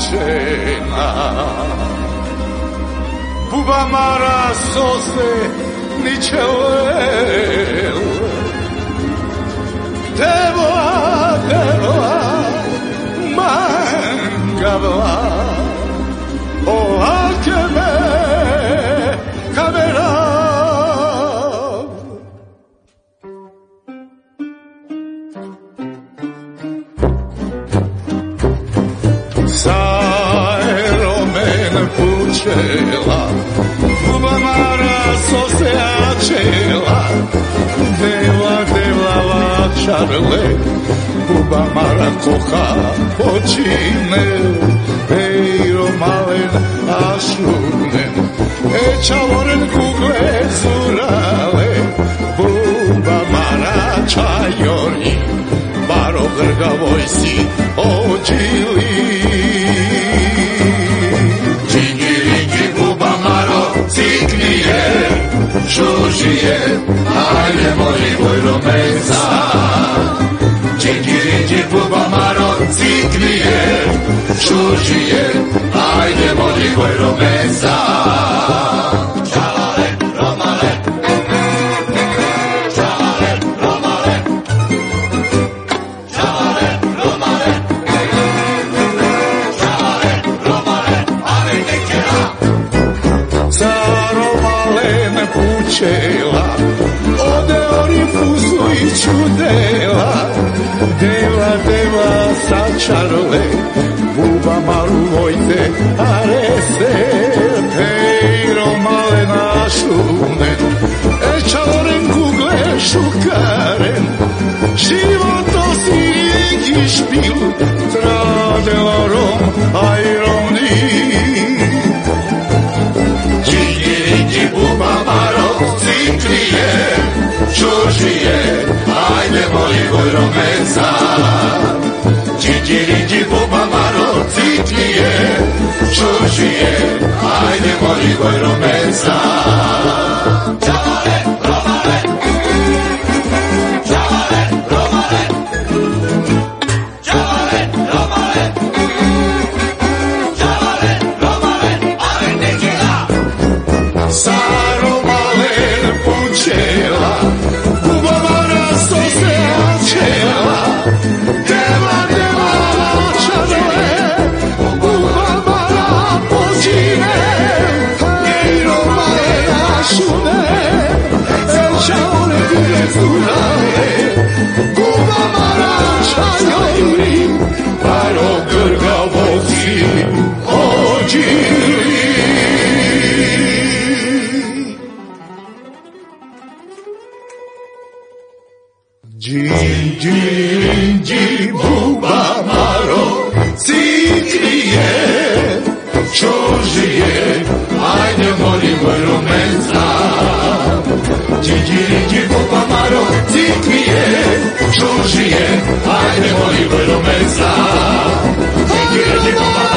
plaćena. Buba Mara sose niče lel. Devoa, mangavla, o alkeme kamera. Saeromen pučela, Buba Mara sose ačela, Devla vačarle, Buba Mara koha počine, Ejro malen ašlunen, Čavoren kugle zurale, Buba Mara čajori, Baro grgavoj si ođili. Džingiringi Buba Maro ciknije, žužije, hajdemo i vojro meza. Džingiringi Buba Maro ciknije, žužije, hajdemo i vojro meza. Čalale, romale, čalale, romale, čalale, romale, čalale, romale, ale nekera. Caromalen pučela, ode orifusu i čudela, deva sačarle, Buba Maru vojte arese, Ejro malen ašlunen, Čavoren kugle šukaren, životo si špil, tradelarom ajroni. Džingiringi Buba Maro ciklije, čužije, hajdemo i vojro meza. Džingiringi Buba Maro ciklije, čužije, hajdemo i vojro meza. Čavale, romale, čavale, romale, čavale, romale, čavale, romale, ale nekera. Saromalen pučela, Buba Mara sose ačela, Deva čarole, Buba Mara počine, Ejro malen ašune, Čavore kugle zurale, Buba Mara čajori, Baro grgavoci ođili. Džingi Buba Maro ciklije, čužije, hajdemo i vojro meza. Džingi Buba Maro ciklije, čužije, hajdemo i vojro meza. Džingi Buba